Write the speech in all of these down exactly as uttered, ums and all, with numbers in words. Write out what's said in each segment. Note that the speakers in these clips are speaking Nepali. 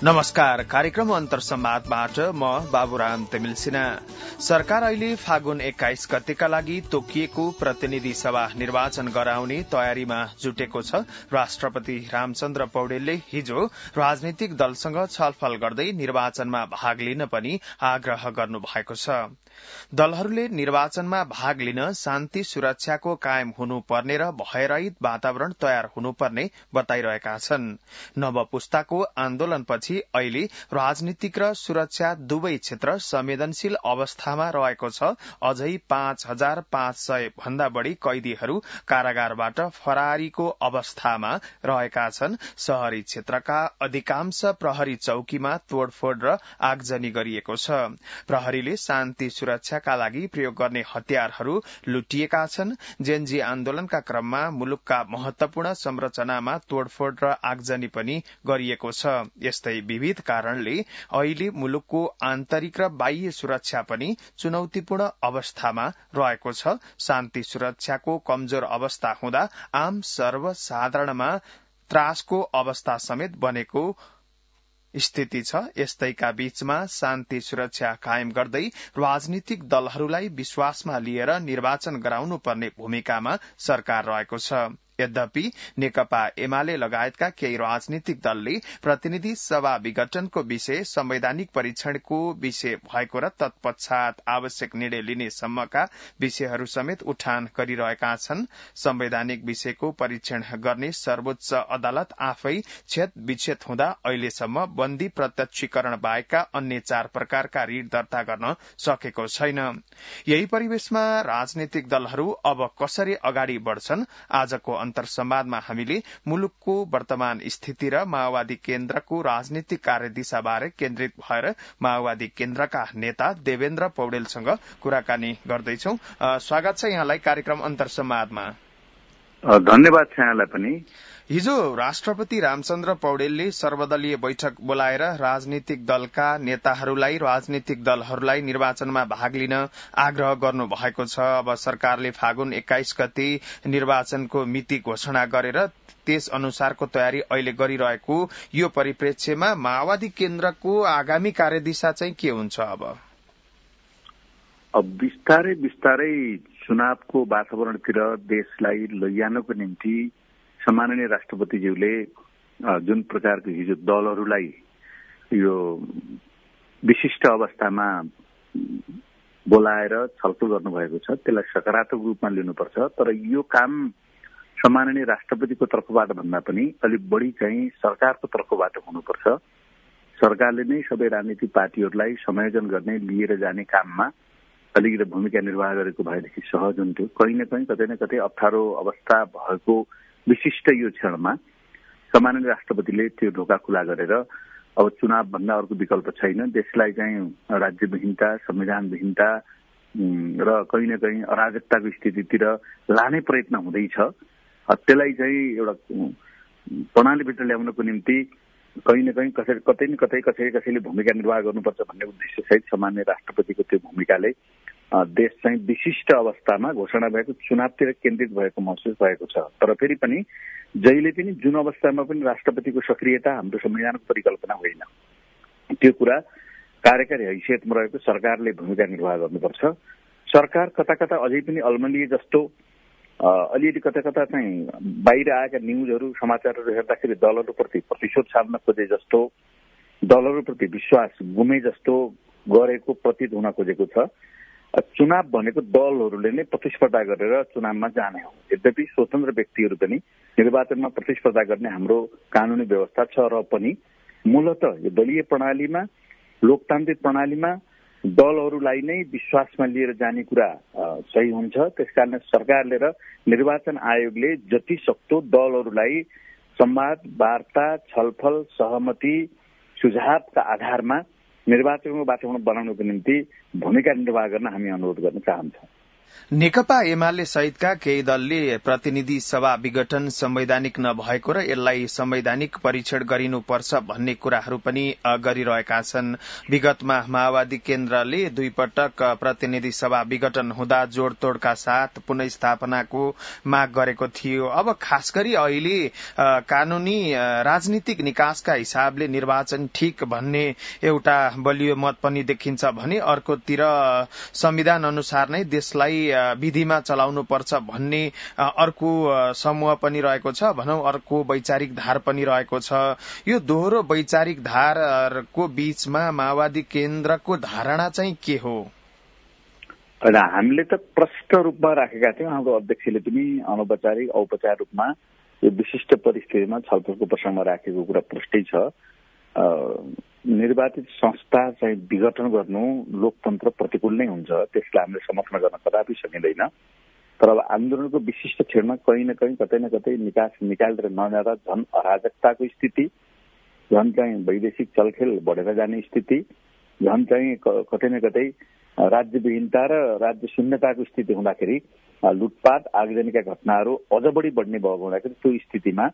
नमस्कार। कार्यक्रम अन्तर संवादबाट म बाबुराम तेमिलसिना। सरकार अहिले फागुन एक्काइस गतेका लागि तोकिएको प्रतिनिधि सभा निर्वाचन गराउने तयारीमा जुटेको छ। राष्ट्रपति रामचन्द्र पौडेलले हिजो राजनीतिक दलसँग छलफल गर्दै निर्वाचनमा भाग लिन पनि आग्रह गर्नु भएको छ। दलहरूले निर्वाचनमा भाग लिन शान्ति सुरक्षाको कायम हुनुपर्ने र भयरहित वातावरण तयार हुनुपर्ने बताइरहेका छन्। नव पुस्ताको आन्दोलनपछि अहिले राजनीतिक र सुरक्षा दुवै क्षेत्र संवेदनशील अवस्थामा रहेको छ। अझै पाँच हजार पाँच सय भन्दा बढ़ी कैदीहरू कारागारबाट फरारीको अवस्थामा रहेका छन्। शहरी क्षेत्रका अधिकांश प्रहरी चौकीमा तोड़फोड़ र आगजनी गरिएको छ। प्रहरीले शान्ति सुरक्षाका लागि प्रयोग गर्ने हतियारहरू लुटिएका छन्। जेनजी आन्दोलनका क्रममा मुलुकका महत्वपूर्ण संरचनामा तोड़फोड़ र आगजनी पनि गरिएको छ। यस्तै विविध कारणले अहिले मुलुकको आन्तरिक र बाह्य सुरक्षा पनि चुनौतीपूर्ण अवस्थामा रहेको छ। शान्ति सुरक्षाको कमजोर अवस्था हुँदा आम सर्वसाधारणमा त्रासको अवस्था समेत बनेको स्थिति छ। यस्तैका बीचमा शान्ति सुरक्षा कायम गर्दै राजनीतिक दलहरूलाई विश्वासमा लिएर निर्वाचन गराउनु पर्ने भूमिकामा सरकार रहेको छ। यद्यपि नेकपा एमाले लगायतका केही राजनीतिक दलले प्रतिनिधि सभा विघटनको विषय संवैधानिक परीक्षणको विषय भएको र तत्पश्चात आवश्यक निर्णय लिने सम्मका विषयहरू समेत उठान गरिरहेका छन्। संवैधानिक विषयको परीक्षण गर्ने सर्वोच्च अदालत आफै छेद विच्छेद हुँदा अहिलेसम्म बन्दी प्रत्यक्षीकरण बाहेकका अन्य चार प्रकारका रिट दर्ता गर्न सकेको छैन। यही परिवेशमा राजनीतिक दलहरू अब कसरी अगाडि बढ़छन्? आजको अन्तर संवादमा हामीले मुलुकको वर्तमान स्थिति र माओवादी केन्द्रको राजनीतिक कार्यदिशाबारे केन्द्रित भएर माओवादी केन्द्रका नेता देवेन्द्र पौडेलसँग कुराकानी गर्दैछौ। स्वागत छ यहाँलाई कार्यक्रम अन्तर संवादमा। धन्यवाद छ यहाँलाई पनि। हिजो राष्ट्रपति रामचन्द्र पौडेलले सर्वदलीय बैठक बोलाएर राजनीतिक दलका नेताहरूलाई राजनीतिक दलहरूलाई निर्वाचनमा भाग लिन आग्रह गर्नु भएको छ। अब सरकारले फागुन एक्काइस गते निर्वाचनको मिति घोषणा गरेर त्यस अनुसारको तयारी अहिले गरिरहेको यो परिप्रेक्ष्यमा माओवादी केन्द्रको आगामी कार्यदिशा चाहिँ के हुन्छ? अब अब बिस्तारै बिस्तारै चुनावको वातावरणतिर देशलाई लैजानको निम्ति सम्माननीय राष्ट्रपतिज्यूले जुन प्रकारको हिजो दलहरूलाई यो विशिष्ट अवस्थामा बोलाएर छलफल गर्नुभएको छ, त्यसलाई सकारात्मक रूपमा लिनुपर्छ। तर यो काम सम्माननीय राष्ट्रपतिको तर्फबाट भन्दा पनि अलिक बढी चाहिँ सरकारको तर्फबाट हुनुपर्छ। सरकारले नै सबै राजनीतिक पार्टीहरूलाई संयोजन गर्ने, लिएर जाने काममा अलिकति भूमिका निर्वाह गरेको भएदेखि सहज हुन्थ्यो। कहीँ न कहीँ कतै न कतै अप्ठ्यारो अवस्था भएको विशिष्ट यो क्षणमा सम्माननीय राष्ट्रपतिले त्यो ढोका खुला गरेर अब चुनाव भन्दा अर्को विकल्प छैन, देशलाई चाहिँ राज्यविहीनता, संविधानविहीनता र कहीँ न कहीँ अराजकताको स्थितितिर लाने प्रयत्न हुँदैछ। त्यसलाई चाहिँ एउटा प्रणालीभित्र ल्याउनको निम्ति कहीँ न कहीँ कसै कतै न कतै कसै कसैले भूमिका निर्वाह गर्नुपर्छ भन्ने उद्देश्यसहित सामान्य राष्ट्रपतिको त्यो भूमिकाले देश चाहिँ विशिष्ट अवस्थामा घोषणा भएको चुनावतिर केन्द्रित भएको महसुस भएको छ। तर फेरि पनि जहिले पनि जुन अवस्थामा पनि राष्ट्रपतिको सक्रियता हाम्रो संविधानको परिकल्पना होइन। त्यो कुरा कार्यकारी हैसियतमा रहेको सरकारले भूमिका निर्वाह गर्नुपर्छ। सरकार कता कता अझै पनि अल्मलिए जस्तो अलिअलि कता कता चाहिँ बाहिर आएका न्युजहरू समाचारहरू हेर्दाखेरि दलहरूप्रति प्रतिशोध साध्न खोजे जस्तो, दलहरूप्रति विश्वास गुमे जस्तो गरेको प्रतीत हुन खोजेको छ। चुनाव भनेको दलहरूले नै प्रतिस्पर्धा गरेर चुनावमा जाने हो। यद्यपि स्वतन्त्र व्यक्तिहरू पनि निर्वाचनमा प्रतिस्पर्धा गर्ने हाम्रो कानूनी व्यवस्था छ र पनि मूलतः यो दलीय प्रणालीमा, लोकतान्त्रिक प्रणालीमा दलहरूलाई नै विश्वासमा लिएर जाने कुरा सही हुन्छ। त्यसकारण सरकारले र निर्वाचन आयोगले जति सक्दो दलहरूलाई संवाद, वार्ता, छलफल, सहमति, सुझावका आधारमा निर्वाचनको वातावरण बनाउनको निम्ति भूमिका निर्वाह गर्न हामी अनुरोध गर्न चाहन्छौँ। नेकपा एमाले सहितका केही दलले प्रतिनिधि सभा विघटन संवैधानिक नभएको र यसलाई संवैधानिक परीक्षण गरिनुपर्छ भन्ने कुराहरू पनि गरिरहेका छन्। विगतमा माओवादी केन्द्रले दुई पटक प्रतिनिधि सभा विघटन हुँदा जोड़तोड़का साथ पुनःस्थापनाको माग गरेको थियो। अब खास गरी अहिले कानूनी राजनीतिक निकासका हिसाबले निर्वाचन ठिक भन्ने एउटा बलियो मत पनि देखिन्छ भने अर्कोतिर संविधान अनुसार नै देशलाई विधिमा चलाउनु पर्छ भन्ने अर्को समूह पनि रहेको छ, भनौं अर्को वैचारिक धार पनि रहेको छ। यो दोहोरो वैचारिक धारको बीचमा माओवादी केन्द्रको धारणा चाहिँ के हो? हामीले त प्रष्ट रूपमा राखेका थियौं। हाम्रो अध्यक्षले पनि अनौपचारिक औपचारिक रूपमा यो विशिष्ट परिस्थितिमा छलफलको प्रसङ्गमा राखेको कुरा प्रष्टै छ। निर्वाचित संस्था चाहिँ विघटन गर्नु लोकतन्त्र प्रतिकूल नै हुन्छ, त्यसलाई हामीले समर्थन गर्न कदापि सकिँदैन। तर अब आन्दोलनको विशिष्ट क्षणमा कहीँ न कहीँ कतै न कतै निकास निकालेर नजाँदा झन् अराजकताको स्थिति, झन् चाहिँ वैदेशिक चलखेल बढेर जाने स्थिति, झन् चाहिँ कतै न कतै राज्यविहीनता र राज्य शून्यताको स्थिति हुँदाखेरि लुटपाट आगजनीका घटनाहरू अझ बढी बढ्ने भएको हुँदाखेरि त्यो स्थितिमा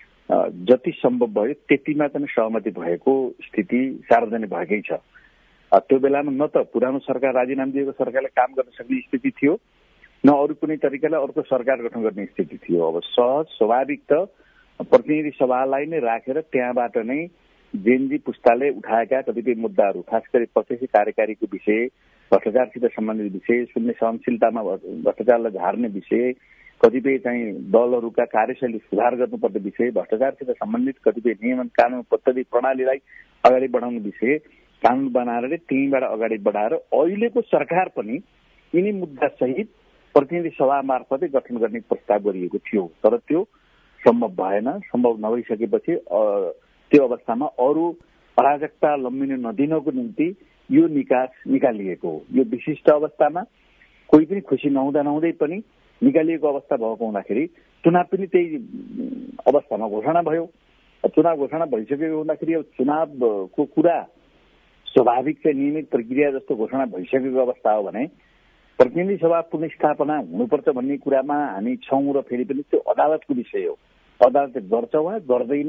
जति सम्भव भयो त्यतिमा चाहिँ सहमति भएको स्थिति सार्वजनिक भएकै छ। त्यो बेलामा न त पुरानो सरकार राजीनामा दिएको सरकारले काम गर्न सक्ने स्थिति थियो, न अरू कुनै तरिकाले अर्को सरकार गठन गर्ने स्थिति थियो। अब सहज स्वाभाविक त प्रतिनिधि सभालाई नै राखेर त्यहाँबाट नै जेनजी पुस्ताले उठाएका कतिपय मुद्दाहरू, खास गरी प्रत्यक्ष कार्यकारीको विषय, भ्रष्टाचारसित सम्बन्धित विषय, शून्य सहनशीलतामा भ्रष्टाचारलाई झार्ने विषय, कतिपय चाहिँ दलहरूका कार्यशैली सुधार गर्नुपर्ने विषय, भ्रष्टाचारसित सम्बन्धित कतिपय नियमन कानून पद्धति प्रणालीलाई अगाडि बढाउने विषय, कानून बनाएर त्यहीँबाट अगाडि बढाएर अहिलेको सरकार पनि यिनी मुद्दा सहित प्रतिनिधि सभा मार्फतै गठन गर्ने प्रस्ताव गरिएको थियो। तर त्यो सम्भव भएन। सम्भव नभइसकेपछि त्यो अवस्थामा अरू अराजकता लम्बिन नदिनको निम्ति यो निकास निकालिएको हो। यो विशिष्ट अवस्थामा कोही पनि खुसी नहुँदा नहुँदै पनि निकालिएको अवस्था भएको हुँदाखेरि चुनाव पनि त्यही अवस्थामा घोषणा भयो। चुनाव घोषणा भइसकेको हुँदाखेरि अब चुनावको कुरा स्वाभाविक चाहिँ नियमित प्रक्रिया जस्तो घोषणा भइसकेको अवस्था हो भने प्रतिनिधि सभा पुनःस्थापना हुनुपर्छ भन्ने कुरामा हामी छौँ र फेरि पनि त्यो अदालतको विषय हो। अदालतले गर्छ वा गर्दैन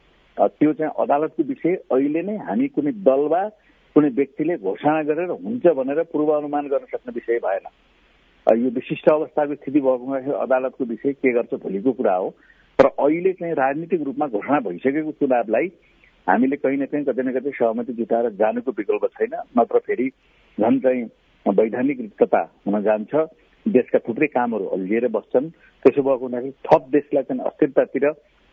त्यो चाहिँ अदालतको विषय। अहिले नै हामी कुनै दल वा कुनै व्यक्तिले घोषणा गरेर हुन्छ भनेर पूर्वानुमान गर्न सक्ने विषय भएन। यो विशिष्ट अवस्थाको स्थिति भएको अदालतको विषय के गर्छ भोलिको कुरा हो। तर अहिले चाहिँ राजनीतिक रूपमा घोषणा भइसकेको चुनावलाई हामीले कहीँ न कहीँ कतै न कतै सहमति जुटाएर जानुको विकल्प छैन, नत्र फेरि झन् चाहिँ वैधानिक रिक्तता हुन जान्छ। देशका थुप्रै कामहरू अल्झिएर बस्छन्। त्यसो भएको हुँदाखेरि थप देशलाई चाहिँ अस्थिरतातिर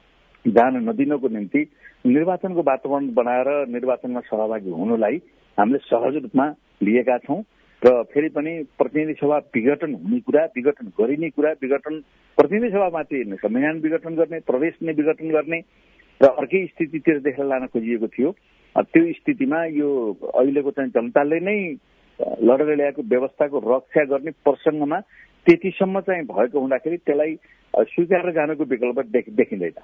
जान नदिनको निम्ति निर्वाचनको वातावरण बनाएर निर्वाचनमा सहभागी हुनुलाई हामीले सहज रूपमा लिएका छौँ। र फेरि पनि प्रतिनिधि सभा विघटन हुने कुरा, विघटन गरिने कुरा, विघटन प्रतिनिधि सभा मात्रै संविधान विघटन गर्ने, प्रदेश नै विघटन गर्ने र अर्कै स्थितितिर देशलाई लान खोजिएको थियो। त्यो स्थितिमा यो अहिलेको चाहिँ जनताले नै लडेर ल्याएको व्यवस्थाको रक्षा गर्ने प्रसङ्गमा त्यतिसम्म चाहिँ भएको हुँदाखेरि त्यसलाई स्वीकारेर जानुको विकल्प देखिँदैन।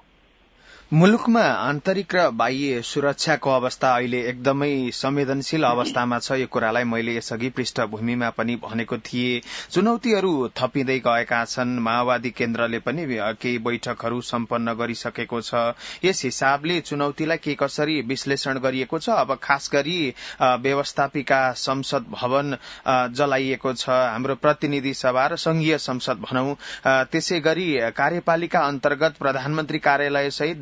मुलुकमा आन्तरिक र बाह्य सुरक्षाको अवस्था अहिले एकदमै संवेदनशील अवस्थामा छ। यो कुरालाई मैले यसअघि पृष्ठभूमिमा पनि भनेको थिएँ। चुनौतीहरू थपिँदै गएका छन्। माओवादी केन्द्रले पनि केही बैठकहरू सम्पन्न गरिसकेको छ। यस हिसाबले चुनौतीलाई के कसरी विश्लेषण गरिएको छ? अब खास गरी व्यवस्थापिका संसद भवन जलाइएको छ, हाम्रो प्रतिनिधि सभा र संघीय संसद भनौं। त्यसै गरी कार्यपालिका अन्तर्गत प्रधानमन्त्री कार्यालय सहित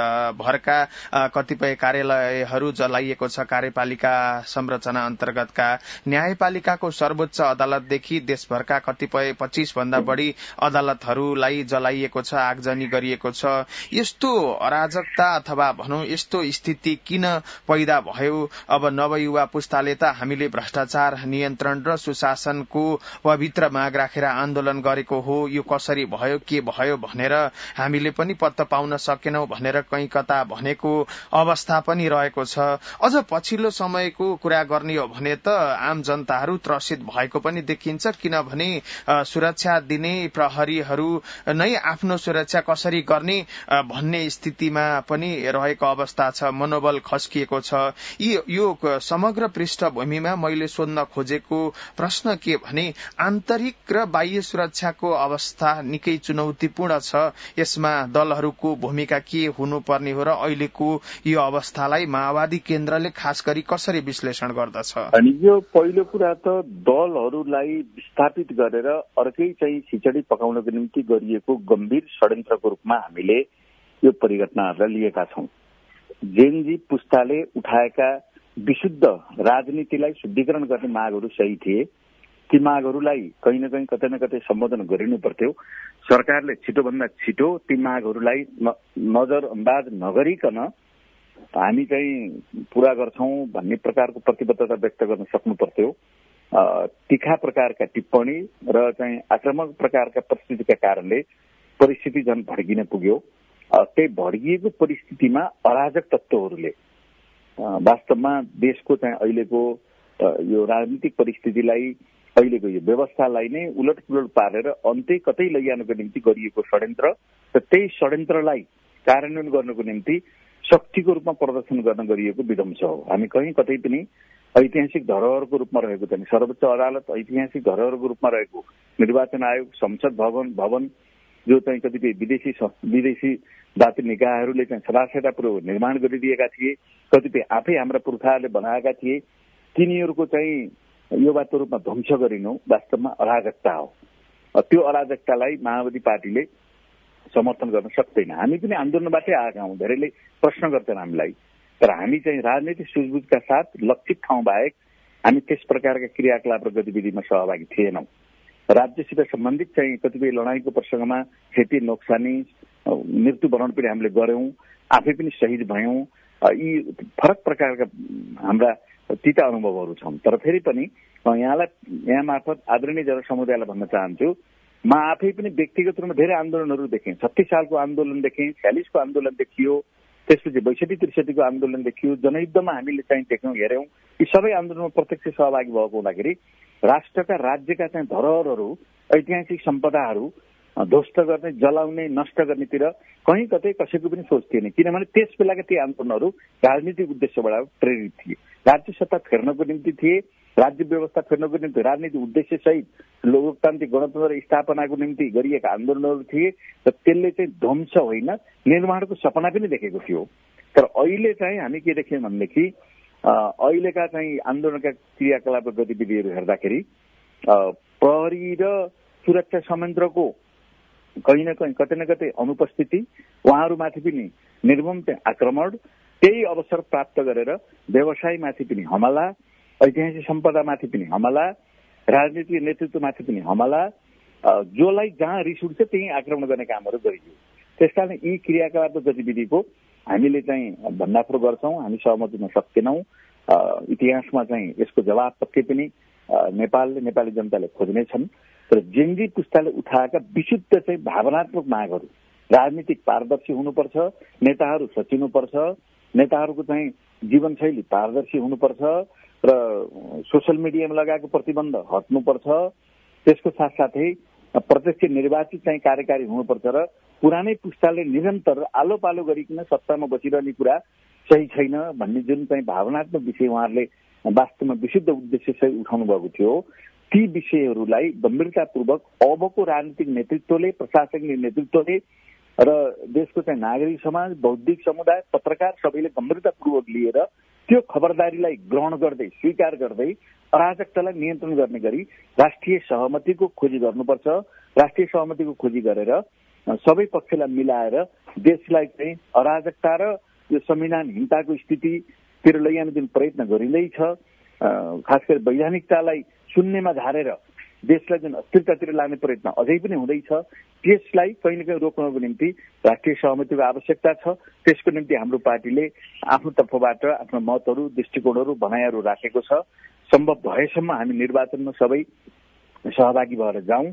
भरका कतिपय कार्यालयहरू जलाइएको छ। कार्यपालिका संरचना अन्तर्गतका न्यायपालिकाको सर्वोच्च अदालतदेखि देशभरका कतिपय पच्चीस भन्दा बढ़ी अदालतहरूलाई जलाइएको छ, आगजनी गरिएको छ। यस्तो अराजकता अथवा भनौं यस्तो स्थिति किन पैदा भयो? अब नवयुवा पुस्ताले त हामीले भ्रष्टाचार नियन्त्रण र सुशासनको पवित्र माग राखेर आन्दोलन गरेको हो, यो कसरी भयो के भयो भनेर हामीले पनि पत्ता पाउन सकेनौं भनेर कहीँ कता भनेको अवस्था पनि रहेको छ। अझ पछिल्लो समयको कुरा गर्ने हो भने त आम जनताहरू त्रसित भएको पनि देखिन्छ, किनभने सुरक्षा दिने प्रहरीहरू नै आफ्नो सुरक्षा कसरी गर्ने भन्ने स्थितिमा पनि रहेको अवस्था छ, मनोबल खस्किएको छ। यो समग्र पृष्ठभूमिमा मैले सोध्न खोजेको प्रश्न के भने आन्तरिक र बाह्य सुरक्षाको अवस्था निकै चुनौतीपूर्ण छ। यसमा दलहरूको भूमिका के हुनुपर्ने हो र अहिलेको यो अवस्थालाई माओवादी केन्द्रले खास गरी कसरी विश्लेषण गर्दछ? अनि यो पहिलो कुरा त दलहरूलाई विस्थापित गरेर अर्कै चाहिँ खिचडी पकाउनको निम्ति गरिएको गम्भीर षड्यन्त्रको रूपमा हामीले यो परिघटनाहरूलाई लिएका छौं। जेनजी पुस्ताले उठाएका विशुद्ध राजनीतिलाई शुद्धिकरण गर्ने मागहरू सही थिए। ती मागहरूलाई कहीँ न कहीँ कतै न कतै सम्बोधन गरिनु पर्थ्यो। सरकारले छिटोभन्दा छिटो ती मागहरूलाई नजरअन्दाज नगरिकन हामी चाहिँ पूरा गर्छौं भन्ने प्रकारको प्रतिबद्धता व्यक्त गर्न सक्नु पर्थ्यो। तीखा प्रकारका टिप्पणी र चाहिँ आक्रामक प्रकारका परिस्थितिका कारणले परिस्थिति झन् भड्किन पुग्यो। त्यही भड्किएको परिस्थितिमा अराजक तत्त्वहरूले वास्तवमा देशको चाहिँ अहिलेको यो राजनीतिक परिस्थितिलाई, अहिलेको यो व्यवस्थालाई नै उलटपुलट पारेर अन्त्य कतै लैजानको निम्ति गरिएको षड्यन्त्र र त्यही षड्यन्त्रलाई कार्यान्वयन गर्नको निम्ति शक्तिको रूपमा प्रदर्शन गर्न गरिएको विध्वंस हो। हामी कहीँ कतै पनि ऐतिहासिक धरोहरको रूपमा रहेको चाहिँ सर्वोच्च अदालत, ऐतिहासिक धरोहरको रूपमा रहेको निर्वाचन आयोग, संसद भवन भवन जो चाहिँ कतिपय विदेशी विदेशी जाति निकायहरूले चाहिँ सदासदापूर्वक निर्माण गरिदिएका थिए, कतिपय आफै हाम्रा पुर्खाहरूले बनाएका थिए, तिनीहरूको चाहिँ यो बाटो रूपमा ध्वंस गरिनु वास्तवमा अराजकता हो। त्यो अराजकतालाई माओवादी पार्टीले समर्थन गर्न सक्दैन। हामी पनि आन्दोलनबाटै आएका हौं, धेरैले प्रश्न गर्छन् हामीलाई, तर हामी चाहिँ राजनीतिक सुझबुझका साथ लक्षित ठाउँ बाहेक हामी त्यस प्रकारका क्रियाकलाप र गतिविधिमा सहभागी थिएनौं। राज्यसित सम्बन्धित चाहिँ कतिपय लडाईँको प्रसंगमा क्षति नोक्सानी मृत्यु वरण पनि हामीले गर्यौं, आफै पनि शहीद भयौं। यी फरक प्रकारका हाम्रा तीता अनुभवहरू छन्। तर फेरि पनि यहाँलाई यहाँ मार्फत आदरणीय जनसमुदायलाई भन्न चाहन्छु, म आफै पनि व्यक्तिगत रूपमा धेरै आन्दोलनहरू देखेँ। छत्तीस सालको आन्दोलन देखेँ, छ्यालिसको आन्दोलन देखियो, त्यसपछि बैसठी त्रिसठीको आन्दोलन देखियो, जनयुद्धमा हामीले चाहिँ देख्यौं हेर्यौं। यी सबै आन्दोलनमा प्रत्यक्ष सहभागी भएको हुँदाखेरि राष्ट्रका राज्यका चाहिँ धरोहरहरू, ऐतिहासिक सम्पदाहरू ध्वस्त गर्ने, जलाउने, नष्ट गर्नेतिर कहीँ कतै कसैको पनि सोच थिएन, किनभने त्यस बेलाका ती आन्दोलनहरू राजनीतिक उद्देश्यबाट प्रेरित थिए। राज्य सत्ता फेर्नको निम्ति थिए, राज्य व्यवस्था फेर्नको निम्ति राजनीतिक उद्देश्य सहित लोकतान्त्रिक गणतन्त्र स्थापनाको निम्ति गरिएका आन्दोलनहरू थिए र त्यसले चाहिँ ध्वंस होइन निर्माणको सपना पनि देखेको थियो। तर अहिले चाहिँ हामी के देख्यौं भनेदेखि अहिलेका चाहिँ आन्दोलनका क्रियाकलाप र गतिविधिहरू हेर्दाखेरि प्रहरी र सुरक्षा संयन्त्रको कहीँ न कहीँ कतै न कतै अनुपस्थिति, उहाँहरूमाथि पनि निर्मम चाहिँ आक्रमण, त्यही अवसर प्राप्त गरेर व्यवसायमाथि पनि हमला, ऐतिहासिक सम्पदामाथि पनि हमला, राजनीतिक नेतृत्वमाथि पनि हमला, जसलाई जहाँ रिस उठ्छ त्यही आक्रमण गर्ने कामहरू गरियो। त्यसकारण यी क्रियाकलाप र गतिविधिको हामीले चाहिँ भण्डाफोर गर्छौं, हामी सहमत हुन सक्दैनौं। इतिहासमा चाहिँ यसको जवाब पक्कै पनि नेपालले नेपाली जनताले खोज्नेछन्। तर जेनजी पुस्ताले उठाएका विशुद्ध चाहिँ भावनात्मक मागहरू, राजनीतिक पारदर्शी हुनुपर्छ, नेताहरू सचिनुपर्छ, नेताहरूको चाहिँ जीवनशैली पारदर्शी हुनुपर्छ र सोसल मिडियामा लगाएको प्रतिबन्ध हट्नुपर्छ। त्यसको साथसाथै प्रत्यक्ष निर्वाचित चाहिँ कार्यकारी हुनुपर्छ र पुरानै पुस्ताले निरन्तर आलो पालो गरिकन सत्तामा बसिरहने कुरा सही छैन भन्ने जुन चाहिँ भावनात्मक विषय उहाँहरूले वास्तवमा विशुद्ध उद्देश्य सहित उठाउनु भएको थियो, ती विषयहरूलाई गम्भीरतापूर्वक अबको राजनीतिक नेतृत्वले, प्रशासनिक नेतृत्वले र देशको चाहिँ नागरिक समाज, बौद्धिक समुदाय, पत्रकार सबैले गम्भीरतापूर्वक लिएर त्यो खबरदारीलाई ग्रहण गर्दै, स्वीकार गर्दै अराजकतालाई नियन्त्रण गर्ने गरी राष्ट्रिय सहमतिको खोजी गर्नुपर्छ। राष्ट्रिय सहमतिको खोजी गरेर सबै पक्षलाई मिलाएर देशलाई चाहिँ अराजकता र यो संविधानहीनताको स्थितितिर लैजाने जुन प्रयत्न गरिँदैछ, खास गरी वैधानिकतालाई शून्यमा झारेर देशलाई जुन अस्थिरतातिर लाने प्रयत्न अझै पनि हुँदैछ, त्यसलाई कहीँ न कहीँ रोक्नको निम्ति राष्ट्रिय सहमतिको आवश्यकता छ। त्यसको निम्ति हाम्रो पार्टीले आफ्नो तर्फबाट आफ्नो मतहरू, दृष्टिकोणहरू, भनाइहरू राखेको छ। सम्भव भएसम्म हामी निर्वाचनमा सबै सहभागी भएर जाउँ।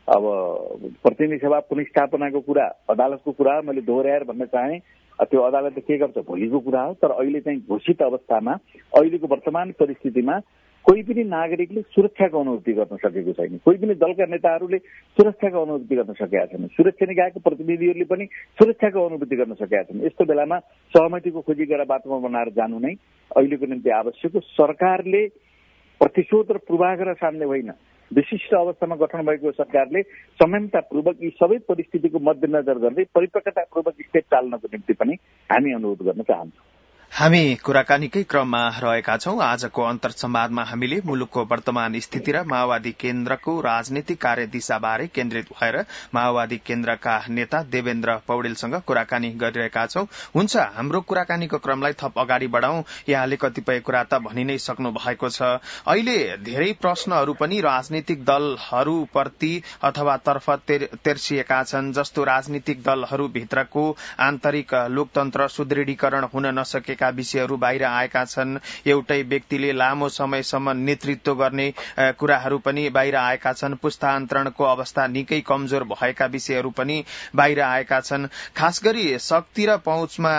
अब प्रतिनिधि सभा पुनर्स्थापनाको कुरा अदालतको कुरा मैले दोहोऱ्याएर भन्न चाहे त्यो अदालतले के गर्छ भोलिको कुरा हो। तर अहिले चाहिँ घोषित अवस्थामा अहिलेको वर्तमान परिस्थितिमा कोही पनि नागरिकले सुरक्षाको अनुभूति गर्न सकेको छैन। कोही पनि दलका नेताहरूले सुरक्षाको अनुभूति गर्न सकेका छैनन्। सुरक्षा निकायको प्रतिनिधिहरूले पनि सुरक्षाको अनुभूति गर्न सकेका छैनन्। यस्तो बेलामा सहमतिको खोजी गरेर वातावरण बनाएर जानु नै अहिलेको निम्ति आवश्यक हो। सरकारले प्रतिशोध र पूर्वाग्रह सान्ने होइन, विशिष्ट अवस्थामा गठन भएको सरकारले संयमतापूर्वक यी सबै परिस्थितिको मध्यनजर गर्दै परिपक्वतापूर्वक स्टेप चाल्नको निम्ति पनि हामी अनुरोध गर्न चाहन्छौँ। हामी कुराकानीकै क्रममा रहेका छौं। आजको अन्तर संवादमा हामीले मुलुकको वर्तमान स्थिति र माओवादी केन्द्रको राजनीतिक कार्यदिशाबारे केन्द्रित भएर माओवादी केन्द्रका नेता देवेन्द्र पौडेलसँग कुराकानी गरिरहेका छौं। हुन्छ, हाम्रो कुराकानीको क्रमलाई थप अगाडि बढ़ाउँ। यहाँले कतिपय कुरा त भनि नै सक्नु भएको छ। अहिले धेरै प्रश्नहरू पनि राजनीतिक दलहरूप्रति अथवा तर्फ तेर्सिएका छन्, जस्तो राजनीतिक दलहरूभित्रको आन्तरिक लोकतन्त्र सुदृढीकरण हुन नसके विषयहरू बाहिर आएका छन्। एउटै व्यक्तिले लामो समयसम्म नेतृत्व गर्ने कुराहरू पनि बाहिर आएका छन्। पुस्तान्तरणको अवस्था निकै कमजोर भएका विषयहरू पनि बाहिर आएका छन्। खास गरी शक्ति र पहुँचमा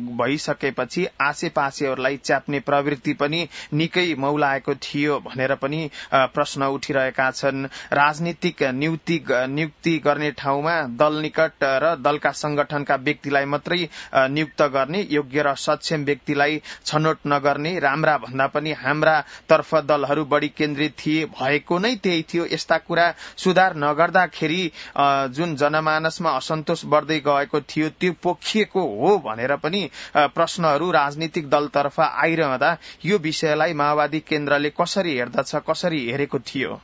भइसकेपछि आसेपासेहरूलाई च्याप्ने प्रवृत्ति पनि निकै मौलाएको थियो भनेर पनि प्रश्न उठिरहेका छन्। राजनीतिक नियुक्ति नियुक्ति गर्ने ठाउँमा दल निकट र दलका संगठनका व्यक्तिलाई मात्रै नियुक्त गर्ने, योग्य र सक्षम व्यक्तिलाई छनौट नगर्ने, राम्रा भन्दा पनि हाम्रा तर्फ दलहरू बढी केन्द्रित थिए, भएको नै त्यही थियो। यस्ता कुरा सुधार नगर्दाखेरि जुन जनमानसमा असन्तोष बढ्दै गएको थियो त्यो पोखिएको हो भनेर पनि प्रश्नहरू राजनीतिक दलतर्फ आइरहँदा यो विषयलाई माओवादी केन्द्रले कसरी हेर्दछ, कसरी हेरेको थियो?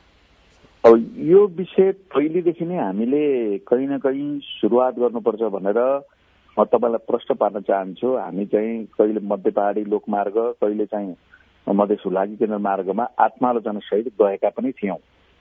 अब यो विषय पहिलेदेखि नै हामीले कहीँ न कहीँ सुरुवात गर्नुपर्छ भनेर म तपाईँलाई प्रश्न पार्न चाहन्छु। हामी चाहिँ कहिले मध्य पहाडी लोकमार्ग, कहिले चाहिँ मधेस हुलाकी केन्द्र मार्गमा आत्मालोचना सहित गएका पनि थियौं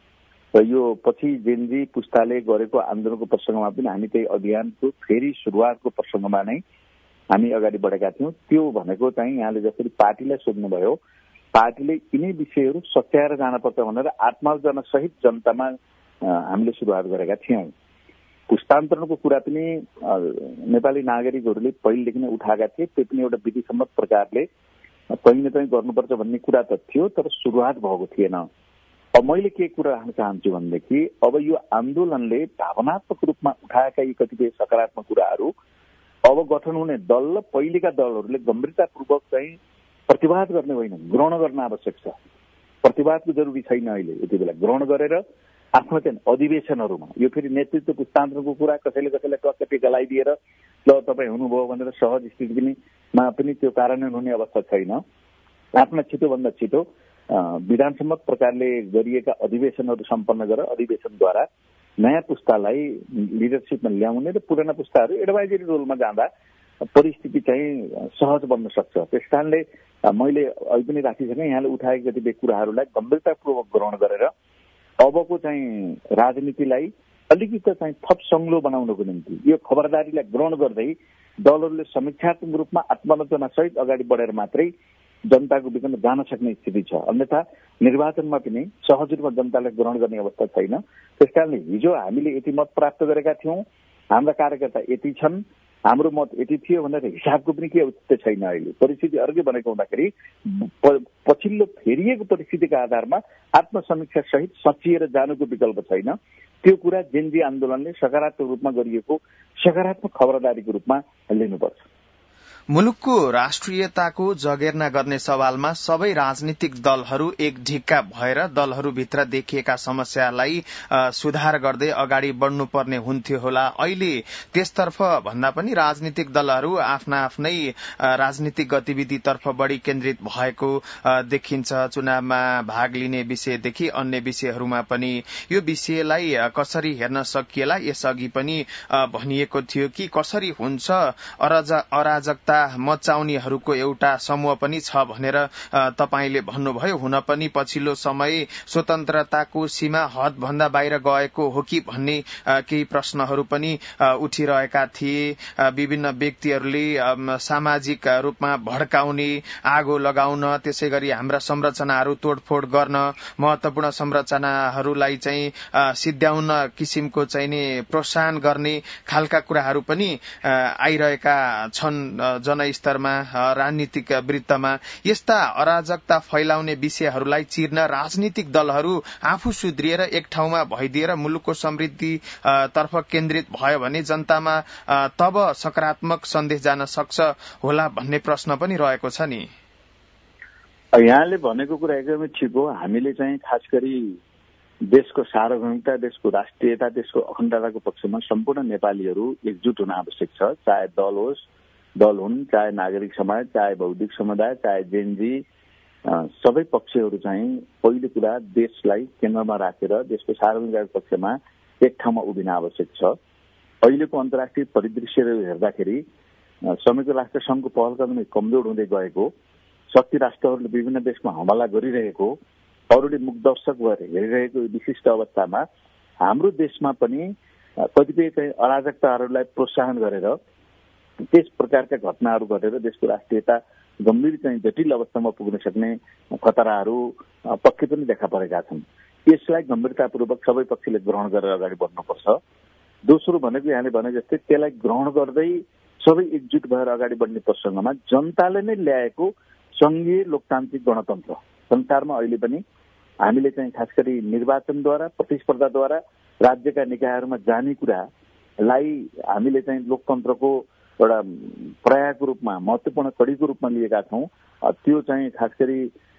र यो पछि जेनजी पुस्ताले गरेको आन्दोलनको प्रसंगमा पनि हामी त्यही अभियानको फेरि सुरुवातको प्रसंगमा नै हामी अगाडि बढेका थियौं। त्यो भनेको चाहिँ यहाँले जसरी पार्टीलाई सोध्नुभयो, पार्टीले यिनै विषयहरू सच्याएर जानुपर्छ भनेर आत्मालोचना सहित जनतामा हामीले सुरुवात गरेका थियौं। पुस्तान्तरणको कुरा पनि नेपाली नागरिकहरूले पहिलेदेखि नै उठाएका थिए। त्यो पनि एउटा विधिसम्मत प्रकारले कहीँ न कहीँ गर्नुपर्छ भन्ने कुरा त थियो, तर सुरुवात भएको थिएन। अब मैले के कुरा राख्न चाहन्छु भनेदेखि अब यो आन्दोलनले भावनात्मक रूपमा उठाएका यी कतिपय सकारात्मक कुराहरू अब गठन हुने दल र पहिलेका दलहरूले गम्भीरतापूर्वक चाहिँ प्रतिवाद गर्ने होइन, ग्रहण गर्न आवश्यक छ। प्रतिवादको जरुरी छैन। अहिले यति बेला ग्रहण गरेर आफ्नो चाहिँ अधिवेशनहरूमा यो फेरि नेतृत्व पुस्तान्तरणको कुरा कसैले कसैलाई टक्क टेका लगाइदिएर ल तपाईँ हुनुभयो भनेर सहज स्थिति पनि मा पनि त्यो कार्यान्वयन हुने अवस्था छैन। आफ्ना छिटोभन्दा छिटो विधानसम्मत प्रकारले गरिएका अधिवेशनहरू सम्पन्न गरेर अधिवेशनद्वारा नयाँ पुस्तालाई लिडरसिपमा ल्याउने र पुराना पुस्ताहरू एडभाइजरी रोलमा जाँदा परिस्थिति चाहिँ सहज बन्न सक्छ। त्यस कारणले मैले अहिले पनि राखिसकेँ, यहाँले उठाएका कतिपय कुराहरूलाई गम्भीरतापूर्वक ग्रहण गरेर अबको चाहिँ राजनीतिलाई अलिकति चाहिँ थप संग्लो बनाउनको निम्ति यो खबरदारीलाई ग्रहण गर्दै दलहरूले समीक्षात्मक रूपमा आत्मालोचना सहित अगाडि बढेर मात्रै जनताको बिचमा जान सक्ने स्थिति छ। अन्यथा निर्वाचनमा पनि सहज रूपमा जनतालाई ग्रहण गर्ने अवस्था छैन। त्यसकारणले हिजो हामीले यति मत प्राप्त गरेका थियौं, हाम्रा कार्यकर्ता यति छन्, हाम्रो मत यति थियो भनेर हिसाबको पनि के औचित्य छैन। अहिले परिस्थिति अर्कै बनेको हुँदाखेरि पछिल्लो फेरिएको परिस्थितिका आधारमा आत्मसमीक्षा सहित सचिएर जानुको विकल्प छैन। त्यो कुरा जेनजी आन्दोलनले सकारात्मक रूपमा गरिएको सकारात्मक खबरदारीको रूपमा लिनुपर्छ। मुलुकको राष्ट्रियताको जगेर्ना गर्ने सवालमा सबै राजनीतिक दलहरू एक ढिक्का भएर दलहरूभित्र देखिएका समस्यालाई सुधार गर्दै अगाडि बढ्नुपर्ने हुन्थ्यो होला। अहिले त्यसतर्फ भन्दा पनि राजनीतिक दलहरू आफ्ना आफ्नै राजनीतिक गतिविधितर्फ बढ़ी केन्द्रित भएको देखिन्छ। चुनावमा भाग लिने विषयदेखि अन्य विषयहरूमा पनि यो विषयलाई कसरी हेर्न सकिएला, यसअघि पनि भनिएको थियो कि कसरी हुन्छ अराजकता जनता मचाउनेहरूको एउटा समूह पनि छ भनेर तपाईले भन्नुभयो। हुन पनि पछिल्लो समय स्वतन्त्रताको सीमा हद भन्दा बाहिर गएको हो कि भन्ने केही प्रश्नहरू पनि उठिरहेका थिए। विभिन्न व्यक्तिहरूले सामाजिक रूपमा भड्काउने, आगो लगाउन, त्यसै गरी हाम्रा संरचनाहरू तोडफोड गर्न, महत्वपूर्ण संरचनाहरूलाई चाहिँ सिद्ध्याउन किसिमको चाहिँ नि प्रोत्साहन गर्ने खालका कुराहरू पनि आइरहेका छन् जनस्तरमा, राजनीतिक वृत्तमा। यस्ता अराजकता फैलाउने विषयहरूलाई चिर्न राजनीतिक दलहरू आफू सुध्रिएर एक ठाउँमा भइदिएर मुलुकको समृद्धि तर्फ केन्द्रित भयो भने जनतामा तब सकारात्मक सन्देश जान सक्छ होला भन्ने प्रश्न पनि रहेको छ नि। यहाँले भनेको कुरा एकदमै ठिक हो। हामीले चाहिँ खास गरी देशको सार्वभौमिकता, देशको राष्ट्रियता, देशको अखण्डताको पक्षमा सम्पूर्ण नेपालीहरू एकजुट हुन आवश्यक छ। चाहे दल होस्, दल हुन्, चाहे नागरिक समाज, चाहे बौद्धिक समुदाय, चाहे जेनजी, सबै पक्षहरू चाहिँ पहिलो कुरा देशलाई केन्द्रमा राखेर देशको सार्वभौमिकताको पक्षमा एक ठाउँमा उभिन आवश्यक छ। अहिलेको अन्तर्राष्ट्रिय परिदृश्यहरू हेर्दाखेरि संयुक्त राष्ट्र संघको पहल कदमी कमजोर हुँदै गएको, शक्ति राष्ट्रहरूले विभिन्न देशमा हमला गरिरहेको, अरूले मुखदर्शक भएर हेरिरहेको विशिष्ट अवस्थामा हाम्रो देशमा पनि कतिपय चाहिँ अराजकताहरूलाई प्रोत्साहन गरेर त्यस प्रकारका घटनाहरू घटेर देशको राष्ट्रियता गम्भीर चाहिँ जटिल अवस्थामा पुग्न सक्ने खतराहरू पक्कै पनि देखा परेका छन्। यसलाई गम्भीरतापूर्वक सबै पक्षले ग्रहण गरेर अगाडि बढ्नुपर्छ। दोस्रो भनेको यहाँले भने जस्तै त्यसलाई ग्रहण गर्दै सबै एकजुट भएर अगाडि बढ्ने प्रसङ्गमा जनताले नै ल्याएको संघीय लोकतान्त्रिक गणतन्त्र संसारमा अहिले पनि हामीले चाहिँ खास गरी निर्वाचनद्वारा, प्रतिस्पर्धाद्वारा राज्यका निकायहरूमा जाने कुरालाई हामीले चाहिँ लोकतन्त्रको एउटा पर्यायको रूपमा, महत्त्वपूर्ण कडीको रूपमा लिएका छौँ। त्यो चाहिँ खास गरी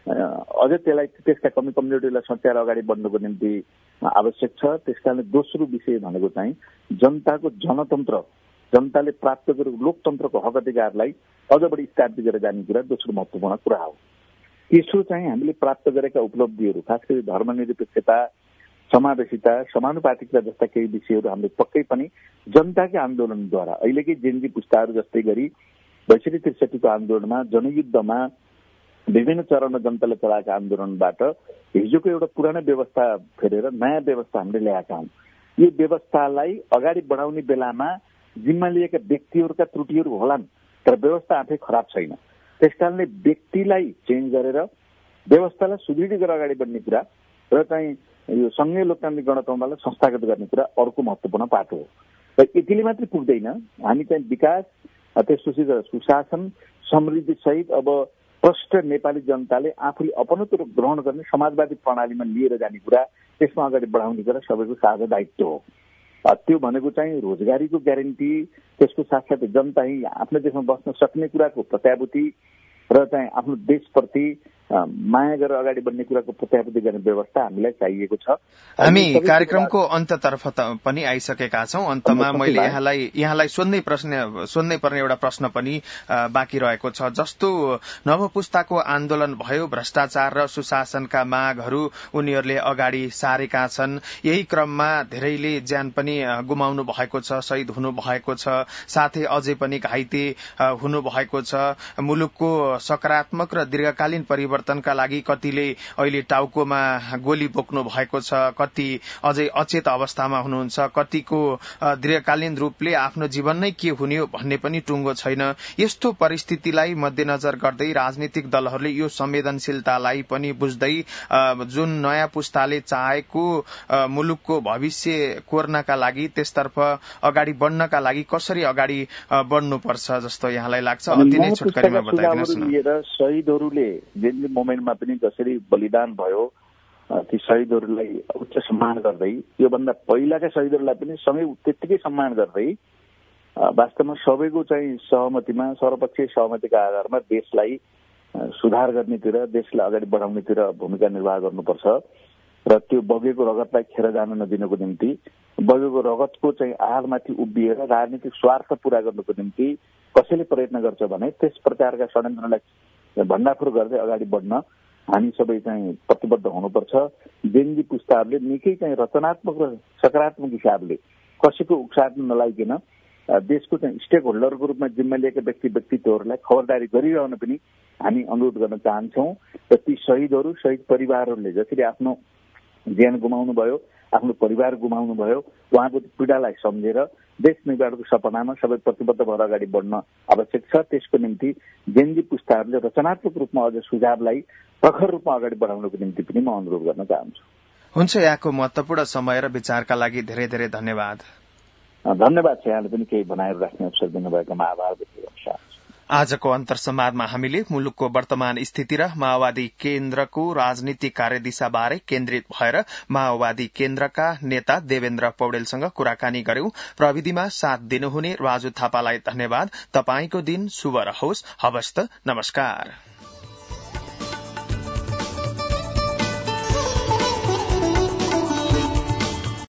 अझ त्यसलाई त्यसका कमी कमजोरीलाई सच्याएर अगाडि बढ्नुको निम्ति आवश्यक छ। त्यसकारणले दोस्रो विषय भनेको चाहिँ जनताको जनतन्त्र, जनताले प्राप्त गरेको लोकतन्त्रको हक अधिकारलाई अझ बढी स्थापित गरेर जाने कुरा दोस्रो महत्त्वपूर्ण कुरा हो। तेस्रो चाहिँ हामीले प्राप्त गरेका उपलब्धिहरू, खास गरी धर्मनिरपेक्षता, समावेशिता, समानुपातिकता जस्ता केही विषयहरू हामीले पक्कै पनि जनताकै आन्दोलनद्वारा, अहिलेकै जेनजी पुस्ताहरू जस्तै गरी बैसठी त्रिसठीको आन्दोलनमा, जनयुद्धमा, विभिन्न चरणमा जनताले चलाएका आन्दोलनबाट हिजोको एउटा पुरानो व्यवस्था फेरेर नयाँ व्यवस्था हामीले ल्याएका हौँ। यो व्यवस्थालाई अगाडि बढाउने बेलामा जिम्मा लिएका व्यक्तिहरूका त्रुटिहरू होलान्, तर व्यवस्था आफै खराब छैन। त्यसकारणले व्यक्तिलाई चेन्ज गरेर व्यवस्थालाई सुदृढ गरेर अगाडि बढ्ने कुरा र चाहिँ यो संघीय लोकतान्त्रिक गणतन्त्रलाई संस्थागत गर्ने कुरा अर्को महत्त्वपूर्ण पाटो हो। र यतिले मात्रै पुग्दैन, हामी चाहिँ विकास, त्यसपछि सुशासन, समृद्धि सहित अब प्रष्ट नेपाली जनताले आफूले अपनत्व ग्रहण गर्ने समाजवादी प्रणालीमा लिएर जाने कुरा, त्यसमा अगाडि बढाउने कुरा सबैको साझा दायित्व हो। त्यो भनेको चाहिँ रोजगारीको ग्यारेन्टी, त्यसको साथसाथै जनता आफ्नो देशमा बस्न सक्ने कुराको प्रत्याभूति र चाहिँ आफ्नो देशप्रति माया गरेर अगाडि बढ्ने कुराको प्रत्याभूति गर्ने व्यवस्था हामीलाई चाहिएको छ। हामी कार्यक्रमको अन्ततर्फ पनि आइसकेका छौँ। अन्तमा मैले यहाँलाई यहाँलाई सोध्नै प्रश्न सोध्नै पर्ने एउटा प्रश्न पनि बाँकी रहेको छ। जस्तो नव पुस्ताको आन्दोलन भयो, भ्रष्टाचार र सुशासनका मागहरू उनीहरूले अगाडि सारेका छन्। यही क्रममा धेरैले ज्यान पनि गुमाउनु भएको छ, शहीद हुनु भएको छ, साथै अझै पनि घाइते हुनु भएको छ। मुलुकको सकारात्मक र दीर्घकालीन परिवर्तनका लागि कतिले अहिले टाउकोमा गोली बोक्नु भएको छ, कति अझै अचेत अवस्थामा हुनुहुन्छ, कतिको दीर्घकालीन रूपले आफ्नो जीवन नै के हुने हो भन्ने पनि टुङ्गो छैन। यस्तो परिस्थितिलाई मध्यनजर गर्दै राजनीतिक दलहरूले यो संवेदनशीलतालाई पनि बुझ्दै जुन नयाँ पुस्ताले चाहेको मुलुकको भविष्य कोर्नका लागि, त्यसतर्फ अगाडि बढ्नका लागि कसरी अगाडि बढ्नुपर्छ जस्तो यहाँलाई लाग्छ? अति नै छोटकरीमा बताइदिनुहोस् न। शहीदहरूले जुन मोमेन्टमा पनि जसरी बलिदान भयो, ती शहीदहरूलाई उच्च सम्मान गर्दै, योभन्दा पहिलाका शहीदहरूलाई पनि सँगै त्यत्तिकै सम्मान गर्दै वास्तवमा सबैको चाहिँ सहमतिमा, सर्वपक्षीय सहमतिका आधारमा देशलाई सुधार गर्नेतिर, देशलाई अगाडि बढाउनेतिर भूमिका निर्वाह गर्नुपर्छ। र त्यो बगेको रगतलाई खेर जान नदिनको निम्ति, बगेको रगतको चाहिँ आहारमाथि उभिएर राजनीतिक स्वार्थ पूरा गर्नको निम्ति कसैले प्रयत्न गर्छ भने त्यस प्रकारका षड्यन्त्रलाई भण्डाफोर गर्दै अगाडि बढ्न हामी सबै चाहिँ प्रतिबद्ध हुनुपर्छ। जेनजी पुस्ताहरूले निकै चाहिँ रचनात्मक र सकारात्मक हिसाबले कसैको उक्साट्न नलाइकन देशको चाहिँ स्टेक होल्डरको रूपमा जिम्मा लिएका व्यक्ति व्यक्तित्वहरूलाई खबरदारी गरिरहन पनि हामी अनुरोध गर्न चाहन्छौँ र ती शहीदहरू शहीद परिवारहरूले जसरी आफ्नो ज्यान गुमाउनु भयो, आफ्नो परिवार गुमाउनु भयो, उहाँको पीडालाई सम्झेर देश निर्माणको सपनामा सबै प्रतिबद्ध भएर अगाडि बढ्न आवश्यक छ। त्यसको निम्ति जेनजी पुस्ताहरूले रचनात्मक रूपमा अझ सुझावलाई प्रखर रूपमा अगाडि बढाउनको निम्ति पनि म अनुरोध गर्न चाहन्छु। हुन्छ, यहाँको महत्वपूर्ण समय र विचारका लागि धेरै धेरै धन्यवाद। धन्यवाद छ, यहाँले पनि केही बनाएर राख्ने अवसर दिनुभएकोमा आभार व्यक्त गर्न चाहन्छु। आजको अन्तर संवादमा हामीले मुलुकको वर्तमान स्थिति र माओवादी केन्द्रको राजनीतिक कार्यदिशा बारे केन्द्रित भएर माओवादी केन्द्रका नेता देवेन्द्र पौडेलसँग कुराकानी गर्यौं। प्रविधिमा साथ दिनुहुने राजु थापालाई धन्यवाद। तपाईंको दिन शुभ रहोस्। हवस् त, नमस्कार।